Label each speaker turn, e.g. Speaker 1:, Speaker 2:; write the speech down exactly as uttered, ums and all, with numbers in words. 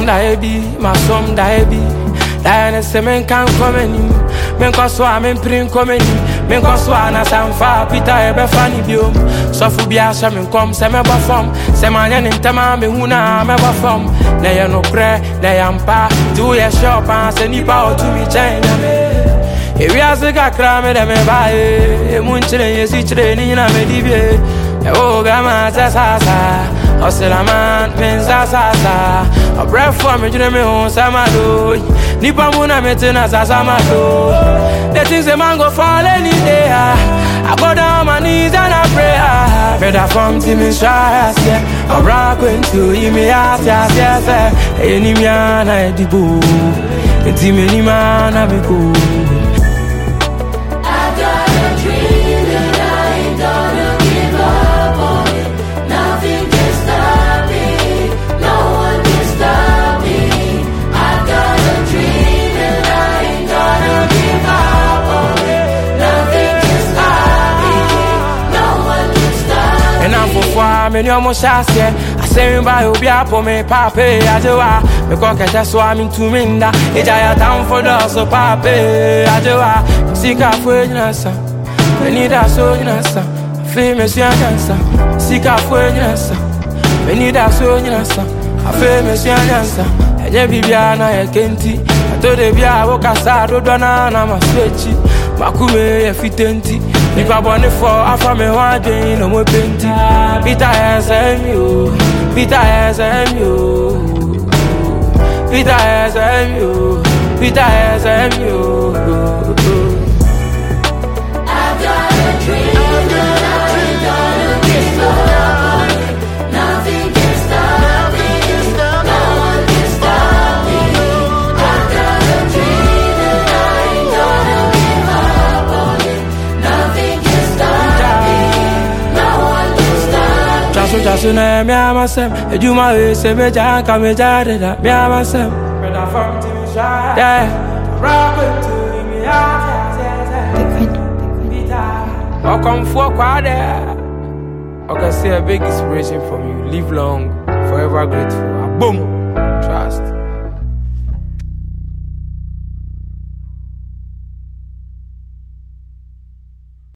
Speaker 1: some diaby, my some diaby. Diana semen can't come in. Men cause I'm in print coming. Men cause one as I'm far, Peter ebe funny biom. So for be a shaman come, se me perform. Se man in tema me huna me perform. Na ya no pre, na ya mpa. Do ya shop and se nipa o to me China me. E we as ga kra me de me ba e. E mun chire ye si chire ni na me dibie. E o ga ma sa sa sa. O se la man men sa sa sa. A breath for me jine me hon sa ma do. Nipa muna me tena sa sa ma do. The things a man go fall any day. I go down on my knees and I pray. Better from Timmy Shires, yeah. I'm rocking to you, me ass, yes, yes, any man I did boo. The Timmy man I be cool.
Speaker 2: I got a dream that I ain't gonna give up on it. Nothing can stop me. No one can stop me. I got a dream that I ain't gonna give up on it. Nothing can stop me. No one can stop me.
Speaker 1: And I'm for far, many almost shots, yeah. I say, by Obi Apo, me, Pape, Ajoa. Me cock at us, so I'm in two minda. It's a town for the so Pape, Ajoa. Seek out for your son. We need a soul in us. Famous young dancer. Seek out for your son. We need a soul in us. A famous young dancer. And you be Biana, a Kenti. I told the Bia, walk outside, Rodana, and I'm a switchy. Makume, a fitenti. If I want it for, I found me one day, no more painting. Peter has you. Peter has you. Peter has you. Peter has you.
Speaker 2: I've got a dream that I ain't gonna give up on it. Nothing can stop me. No one can stop me. I've got a dream that I ain't gonna give up on it. Nothing can stop me. No one can stop me.
Speaker 1: Jasu jasu na mi amasem. Ejuma we se me janka me jade da mi amasem. Better from Timmy Shire. Yeah, rock it to me out. I'll come for quad. I can see a big inspiration from you. Live long, forever grateful. Boom.